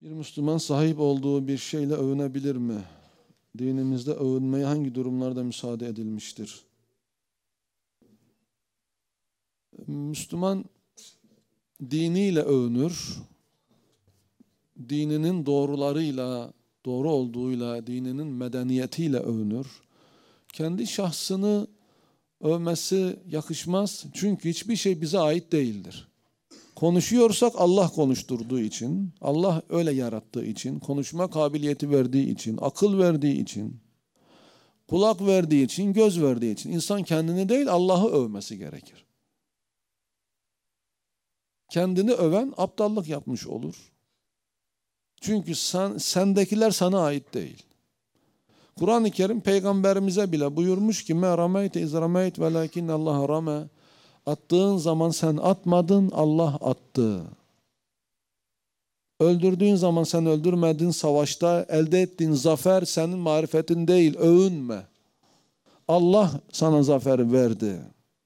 Bir Müslüman sahip olduğu bir şeyle övünebilir mi? Dinimizde övünmeye hangi durumlarda müsaade edilmiştir? Müslüman diniyle övünür. Dininin doğrularıyla, doğru olduğuyla, dininin medeniyetiyle övünür. Kendi şahsını övmesi yakışmaz. Çünkü hiçbir şey bize ait değildir. Konuşuyorsak Allah konuşturduğu için, Allah öyle yarattığı için, konuşma kabiliyeti verdiği için, akıl verdiği için, kulak verdiği için, göz verdiği için insan kendini değil Allah'ı övmesi gerekir. Kendini öven aptallık yapmış olur. Çünkü sendekiler sana ait değil. Kur'an-ı Kerim peygamberimize bile buyurmuş ki مَا رَمَيْتَ اِذْ رَمَيْتَ وَلَاكِنَّ اللّٰهَ رَمَى. Attığın zaman sen atmadın, Allah attı. Öldürdüğün zaman sen öldürmedin, savaşta elde ettiğin zafer senin marifetin değil, övünme. Allah sana zafer verdi.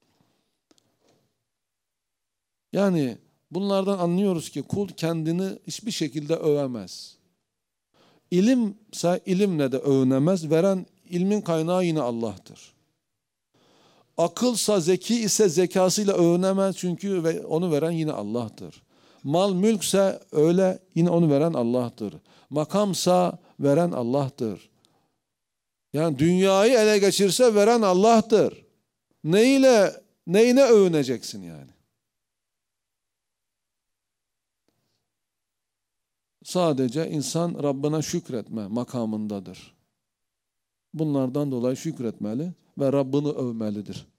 Yani bunlardan anlıyoruz ki kul kendini hiçbir şekilde övemez. İlimse ilimle de övünemez. Veren ilmin kaynağı yine Allah'tır. Akılsa, zeki ise zekasıyla övünemez çünkü onu veren yine Allah'tır. Mal, mülkse öyle yine onu veren Allah'tır. Makamsa veren Allah'tır. Yani dünyayı ele geçirse veren Allah'tır. Neyine övüneceksin yani? Sadece insan Rabbine şükretme makamındadır. Bunlardan dolayı şükretmeli ve Rabbini övmelidir.